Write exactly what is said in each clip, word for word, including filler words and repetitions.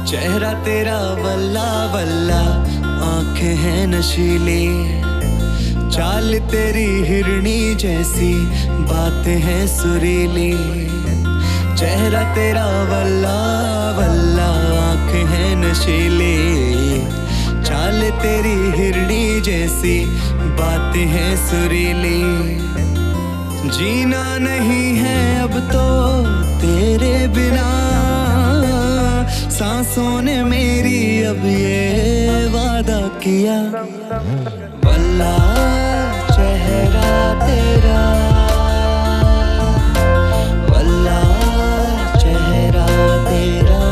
चेहरा तेरा वल्ला वल्ला, आंखें हैं नशीली, चाल तेरी हिरनी जैसी, बातें हैं सुरीली। चेहरा तेरा वल्ला वल्ला, आंखें हैं नशीली, चाल तेरी हिरनी जैसी, बातें हैं सुरीली। जीना नहीं है अब तो तेरे बिना, सांसों ने मेरी अब ये वादा किया। वल्ला चेहरा तेरा, वल्ला चेहरा तेरा,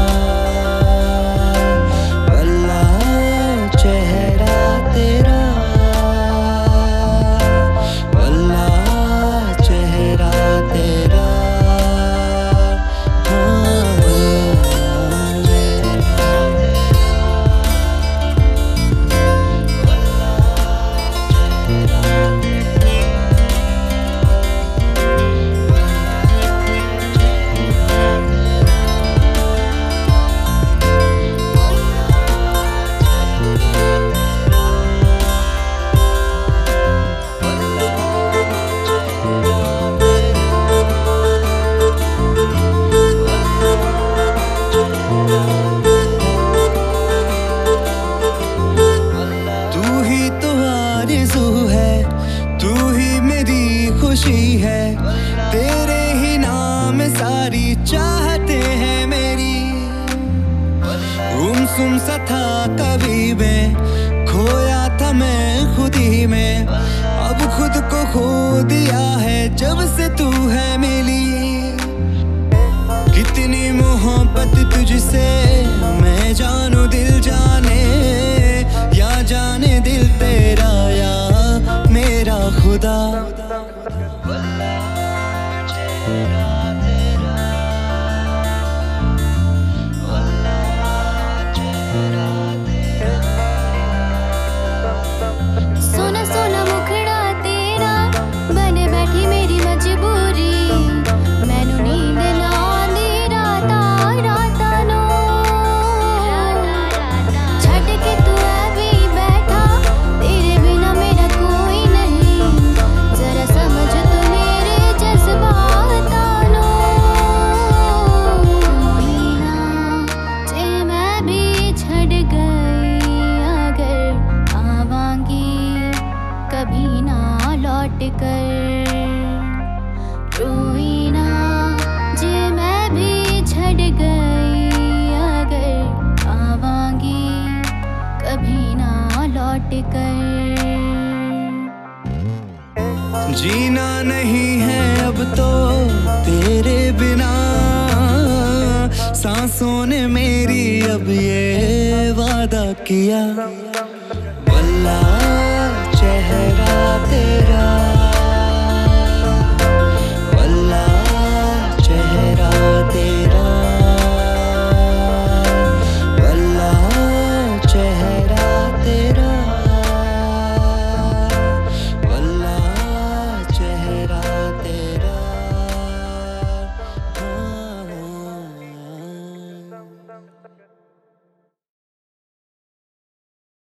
वल्ला चेहरा तेरा, वल्ला चेहरा तेरा। तू ही मेरी खुशी है, तेरे ही नाम सारी चाहते हैं मेरी। गुमसुम सा था कभी मैं, खोया था मैं खुद ही में, अब खुद को खो दिया है जब से तू है मिली। कितनी मोहब्बत तुझसे मैं जानू, दिल जाने या जाने दिल तेरा या मेरा खुदा। वल्ला चेहरा तेरा, वल्ला चेहरा तेरा। सोना सोना मुखड़ा तेरा, बन बैठी मेरी मजबूरी। मैनू नींद ना आंदी राता राता नो, छड़ के तू ऐ भी बैठा, तेरे बिना मेरा कोई नहीं। जरा समझ तो मेरे जज्बातां नो। मीना जे मैं भी छड़ गई, अगर आवांगी कभी ना लौट कर। रोई ना जे मैं भी छड़ गई, अगर आवांगी कभी ना लौट कर। जीना नहीं है अब तो तेरे बिना, सांसों ने मेरी अब ये वादा किया।